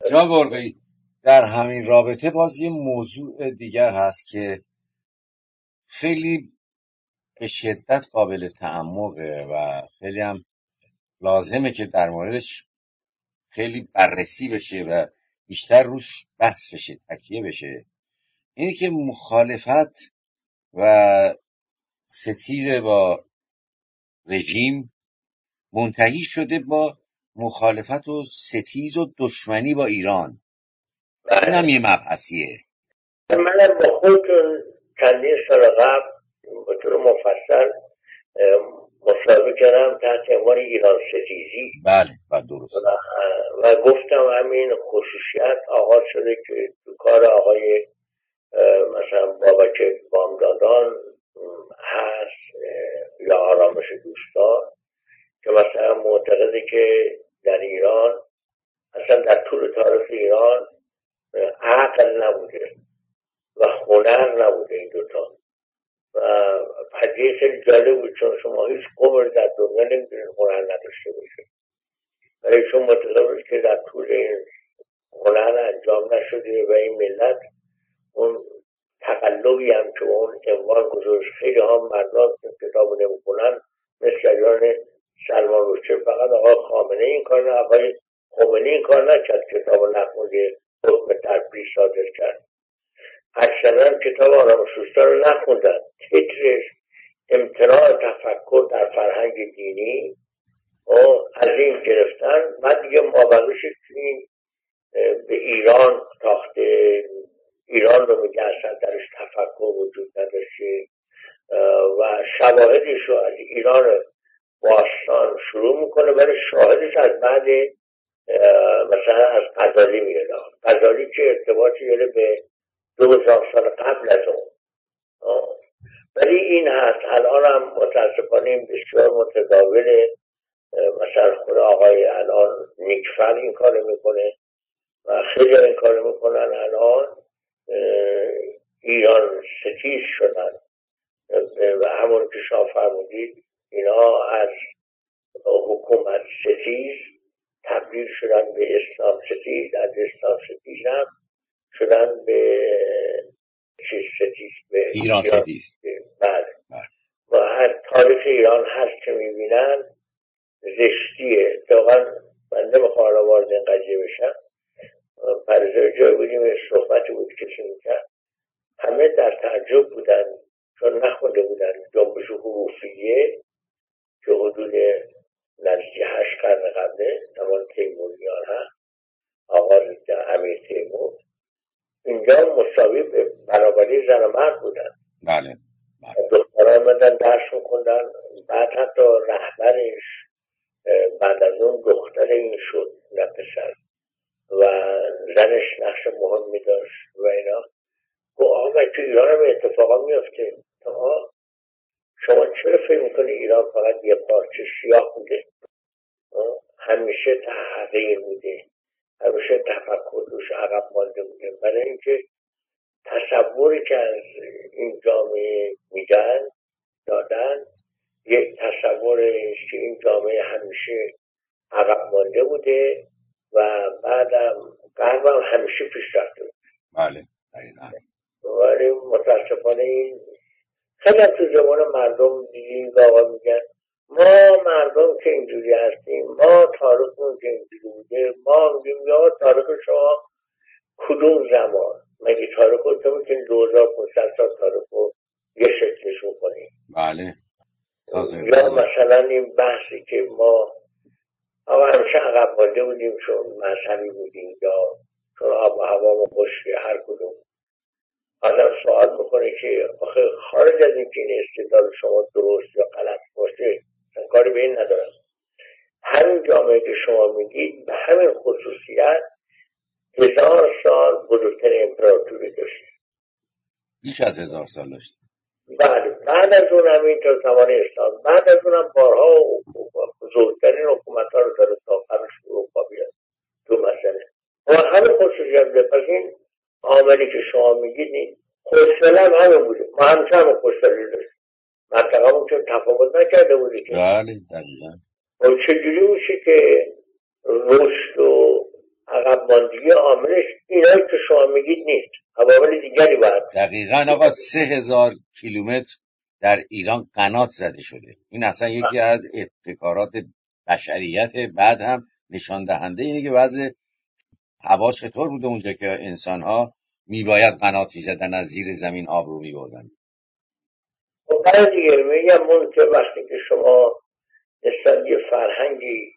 جناب برقی، در همین رابطه باز یه موضوع دیگر هست که خیلی به شدت قابل تعمقه و خیلی هم لازمه که در موردش خیلی بررسی بشه و بیشتر روش بحث بشه، تکیه بشه. اینی که مخالفت و ستیز با رژیم منتهی شده با مخالفت و ستیز و دشمنی با ایران. این هم یه مبحثیه. منم با خودتون چندین سال قبل به طور مفصل مصاحبه کردم تحت عنوان ایران ستیزی. بله درست. و گفتم همین خصوصیت آغاز شده که تو کار آقای مثلا بابک بامدادان هست یا آرامش دوستان، که مثلا معتقده که در ایران اصلا در طول تاریخ ایران عقل نبوده و هنر نبوده این دوتا. و پدیه خیلی جالب بود، چون شما هیچ قوم در دنیا نمیتونید هنر نداشته باشه، ولی چون معتقد بود که در طول این هنر انجام نشده و این ملت اون تقلبی هم که اون عنوان گذاشت، خیلی ها مردم کتاب نمیکنن مثل جریان سلمان روسچه، فقط آقای خامنه این کار نه، آقای خمینی این کار نکرد، کتاب نخونده حکم تربیت صادر کرد. اکثرا کتاب آرامش دوستان رو نخوندن، تیترش امتناع تفکر در فرهنگ دینی از این گرفتن. بعد دیگه مابقیش این به ایران تاخته، ایران رو میگه اصلا درش تفکر وجود نداشته و شواهدش رو از ایران باستان شروع میکنه، ولی شاهدش از بعد مثلا از غزالی میاد. غزالی که ارتباطی داره به 2000 سال قبل از اون. ولی این هست الان هم متاسفانه این بسیار متداوله. مثلا خود آقای الان نیکفر این کار میکنه و خیلی این کار میکنن. الان ایران ستیز شدن و همون که شما فرمودید اینا از حکومت ستیز تبدیل شدن به اسلام ستیز، از اسلام ستیز هم شدن به چیز ستیز، به ایران ستیز. بله. و هر تاریخ ایران هر که میبینن زشتیه. واقعا من نمیخوام وارد این قضیه بشم. پریزای جای بودیم یه صحبتی بود کسی میکرد، همه در تعجب بودن چون نخونده بودن جنبش حروفیه که حدود نزدیک 8 قرن قبله زمان تیموریان هست، آغاز امیر تیمور، اینجا مساوی به برابری زن و مرد بودن. بله. دختران مدن درس میکندن، بعد حتی رهبرش بعد از اون دختر این شد نه پسر و زنش نقش مهمی داشت و اینا. آقا من تو ایران هم اتفاقا میفته. شما چرا فکر میکنی ایران فقط یه پارچه سیاه بوده؟ همیشه تحقیر بوده، همیشه تفکر دوش عقب مانده بوده. برای اینکه تصوری که از این جامعه میدن دادن یک تصور که این جامعه همیشه عقب مانده بوده و بعدم غرب هم همیشه پیشرفته بوده. بله. ولی متاسفانه این خیلی تو زمان مردم دیدیم و آقا میگن ما مردم که اینجوری هستیم، ما تاریخمون که اینجوری بوده، ما میگیم یا تاریخ شما کدوم زمان؟ مگه تاریخ رو تو میتونی 2500 سال تاریخ رو یه شکلش میکنیم؟ بله. یا مثلا این بحثی که ما همیشه عقب مانده بودیم چون مذهبی بودیم یا چون آب و هوا خشکه، هر کدوم آدم سوال میکنه که آخه خارج از این که این استدلال شما درست یا غلط باشه کاری به این ندارم. همین جامعه که شما میگید به همین خصوصیت 1000 سال بزرگترین امپراتوری داشته، بیش از 1000 سال داشته. بله. بعد از اون هم این تا زمان اسلام، بعد از اون هم بارها بزرگترین حکومت ها رو داره تا فرش اروپا بیاد تو مسئله و همین خصوصیت ده. پس این عاملی که شما میگید خوشحاله هم همه بوده، ما همیشه همه خوشحالی داشتیم، منطقه همون چون تفاوت نکرده بودی که بله دقیقا. و چجوری میشه که رشد و عقب دیگه عاملش اینایی که شما میگید نیست، عوامل دیگری باید. دقیقاً آقا 3000 کیلومتر در ایران قنات زده شده. این اصلا یکی از ابتکارات بشریت. بعد هم نشان دهنده اینه که وضع هوا چطور بوده اونجا که انسان ها میباید قناتی زدن از زیر زمین آب رو میبردن. خب برای دیگه میگم اون که وقتی که شما نسبت یه فرهنگی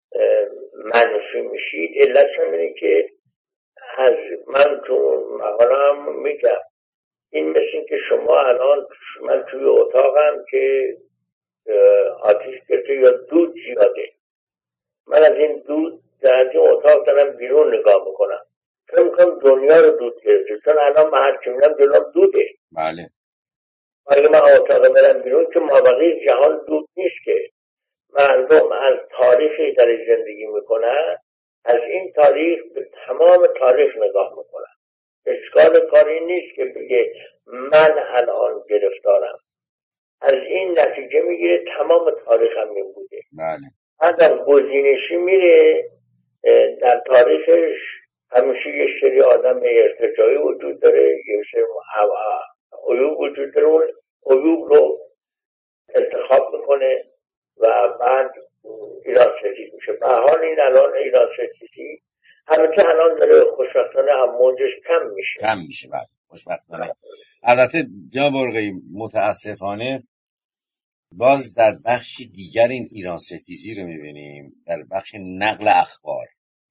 منفی میشید، علتش اینه که از من تو مقالم میگم این مثل این که شما الان من توی اتاقم که آتیش گرفته یا دود زیاده، من از این دود در این اتاق دارم بیرون نگاه میکنم، فکر میکنم دنیا رو دود گرفته، چون الان من هر چی میرم جلوم دوده. بله. اگه من اتاق برم بیرون که مابقی جهان دود نیست که مردم از تاریخی در زندگی میکنن، از این تاریخ به تمام تاریخ نگاه میکنن. اشکال کاری نیست که بگه من الان گرفتارم، از این نتیجه میگیره تمام تاریخ هم این بوده. بله. اگر گزینشی میره در تاریخش همیشه یه سری آدم ارتجاعی وجود داره، یه سری عیوب وجود داره، اون عیوب رو انتخاب میکنه و بعد ایران ستیز میشه. به حال این الان ایران ستیزی البته الان داره خوشبختانه هم موجش کم میشه. بعد خوشبختانه. البته جناب برقی متاسفانه باز در بخش دیگر این ایران ستیزی رو میبینیم، در بخش نقل اخبار.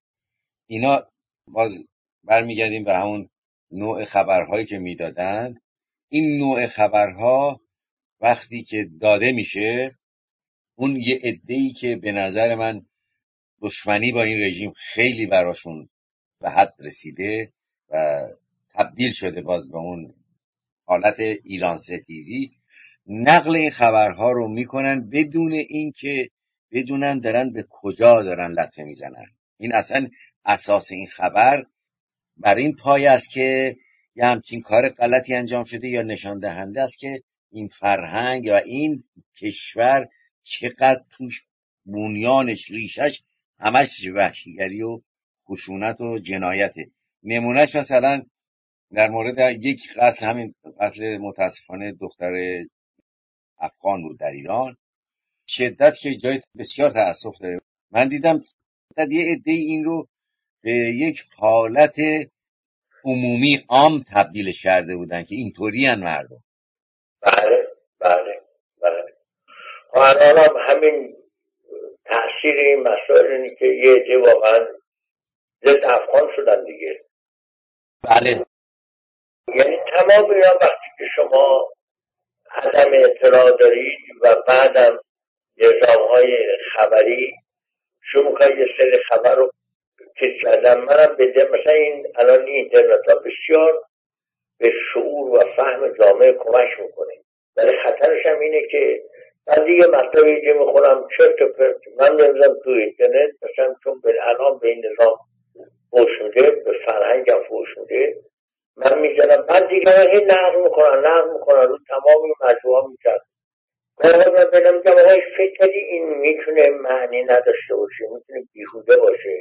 اینا باز برمیگردیم به همون نوع خبرهایی که میدادن. این نوع خبرها وقتی که داده میشه، اون یه عده‌ای که به نظر من دشمنی با این رژیم خیلی براشون به حد رسیده و تبدیل شده باز به اون حالت ایران ستیزی، نقل این خبرها رو میکنن بدون اینکه بدونن دارن به کجا دارن لطمه میزنن. این اصلا اساس این خبر بر این پایه است که یه همچین کار غلطی انجام شده یا نشان دهنده است که این فرهنگ یا این کشور چقدر توش بنیانش ریشش همش وحشیگری و خشونت و جنایته. نمونهش مثلا در مورد یک قتل، همین قتل متاسفانه دختر افغان بود در ایران، شدت که جای بسیار تأسف داره. من دیدم یه عده این رو به یک حالت عمومی عام تبدیل کرده بودن که اینطوری هن مردم. بله بله بله. الان هم همین تأثیر این مسائل اینه که یه عده واقعا ضد افغان شدن دیگه. بله. یعنی تمام اینا وقتی که شما عدم اطلاع دارید و بعدم نظام‌های خبری شما می‌کنید یه سری خبر رو که کردن، منم بده مثلا این الان اینترنت ها بسیار به شعور و فهم جامعه کمک میکنه، ولی خطرش هم اینه که من دیگه مطلبی که میخورم چرت و پرت من میذارم تو اینترنت، مثلا چون الان به این نظام فوش میده، به فرهنگم فوش میده، من میذارم بعد دیگه هی نقل میکنن رو تمام مجموعه میکرد. من بدم میگم آقای فکر کردی این میتونه معنی نداشته باشه، میتونه بیهوده باشه.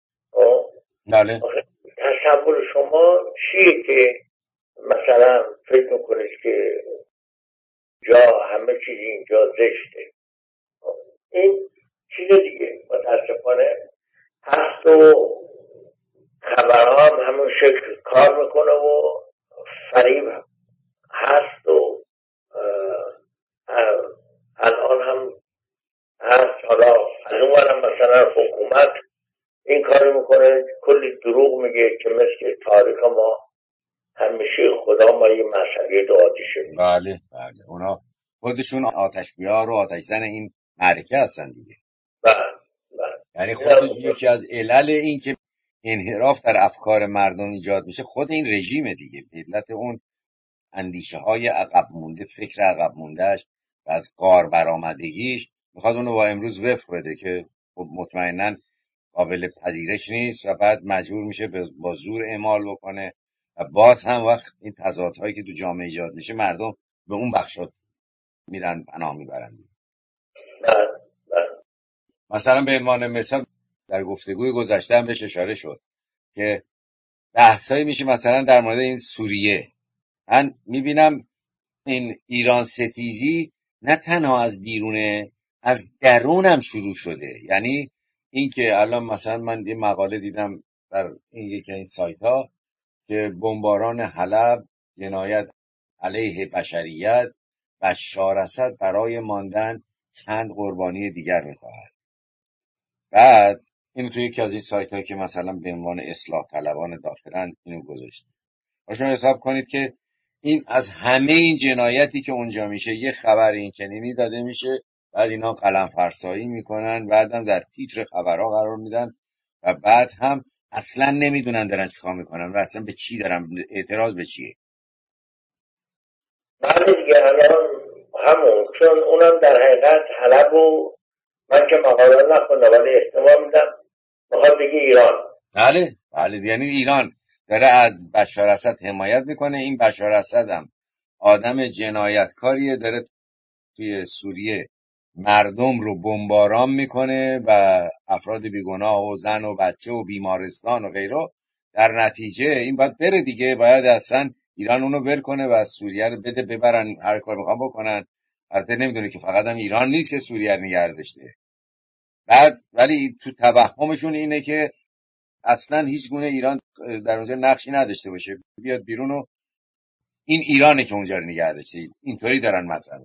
بله. تصور شما چیه که مثلا فکر میکنید که جا همه چیز اینجا زشته؟ این چیز دیگه متاسفانه هست و خبرها هم همون شکل کار میکنه و فریب هم هست و الان هم هست. حالا از اون ورم مثلا حکومت این کار میکنه، کلی دروغ میگه که مثل تاریخ ما همیشه خدا ما یه مذهبی دو آتیشه. بله بله. اونا خودشون آتش بیار و آتش زن این معرکه هستن دیگه. بله. یعنی خود یکی از علل این که انحراف در افکار مردم ایجاد میشه خود این رژیم دیگه، علت اون اندیشه های عقب مونده، فکر عقب موندهش و از غار برآمدگیش میخواد اونو با امروز وفق بده که خب مطمئناً قابل پذیرش نیست و بعد مجبور میشه با زور اعمال بکنه و باز هم وقت این تضادهایی که تو جامعه ایجاد میشه مردم به اون بخشات میرن پناه میبرن. مثلا به عنوان مثال در گفتگوی گذشته هم بهش اشاره شد که بحثایی میشه مثلا در مورد این سوریه. من میبینم این ایران ستیزی نه تنها از بیرونه، از درونم شروع شده. یعنی اینکه الان مثلا من یه مقاله دیدم در این یکی این سایت ها که بمباران حلب جنایت علیه بشریت، بشار اسد برای ماندن چند قربانی دیگر میخواهد. بعد این توی یکی از این سایت هایی که مثلا به عنوان اصلاح طلبان داخلن اینو گذاشته. شما حساب کنید که این از همه این جنایتی که اونجا میشه یه خبر این چنینی داده میشه، بعد اینا قلم فرسایی میکنن، بعدم در تیتر خبرها قرار میدن و بعد هم اصلا نمیدونن دارن چیکار میکنن و اصلا به چی دارن اعتراض به چیه. بعد دیگه الان همون، چون اونم در حقیقت حلب و من که مقاله نخوندم ولی احتمال میدم میخواد بگه ایران. بله یعنی ایران داره از بشار اسد حمایت میکنه. این بشار اسد هم آدم جنایتکاریه، داره توی سوریه مردم رو بمباران میکنه و افراد بیگناه و زن و بچه و بیمارستان و غیره. در نتیجه این باید بره دیگه، باید اصلا ایران اونو ول کنه و از سوریه رو بده ببرن هر کار میخوان بکنن. البته نمیدونه که فقط هم ایران نیست که سوریه رو نگه داشته. بعد ولی تو توهمشون اینه که اصلا هیچ گونه ایران در اونجا نقشی نداشته باشه، بیاد بیرون و این ایرانه که اونجا رو نگه داشته. اینطوری دارن مطرح.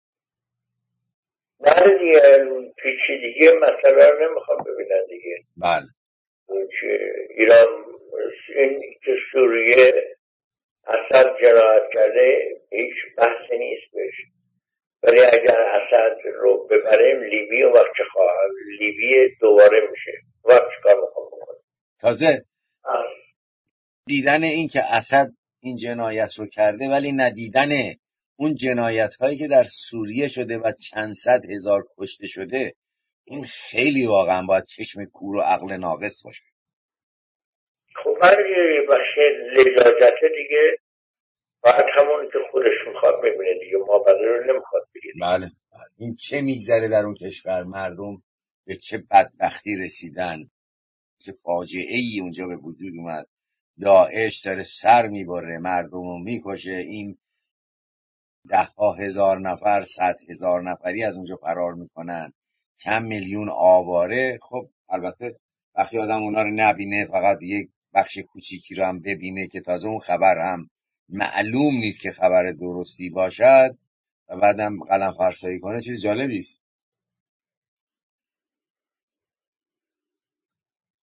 بعد دیگه پیچیدگی مسئله رو نمیخوام ببینن دیگه. بله که ایران این که سوریه اسد جنایت کرده هیچ بحثی نیست بهش، ولی اگر اسد رو ببریم لیبی اون وقت چه خواهد؟ لیبی دوباره میشه وقت چیکار میخوام بکنم؟ تازه دیدن این که اسد این جنایت رو کرده ولی ندیدن اون جنایت هایی که در سوریه شده و چند صد هزار کشته شده، این خیلی واقعا باید چشم کور و عقل ناقص باشه. خب برای بخش لجاجت دیگه باید همون که خودش میخواد ببینه دیگه، ما بقیه رو نمیخواد بگه. بله این چه میگذره در اون کشور، مردم به چه بدبختی رسیدن، چه فاجعه ای اونجا به وجود اومد. داعش داره سر میبره، مردم رو میکشه، این 10,000 نفر 100,000 نفری از اونجا فرار میکنن، چند میلیون آواره. خب البته وقتی آدم اونا رو نبینه، فقط یک بخش کوچیکی رو هم ببینه که تازه اون خبر هم معلوم نیست که خبر درستی باشد و بعدم قلم فرسایی کنه، چیز جالبی است.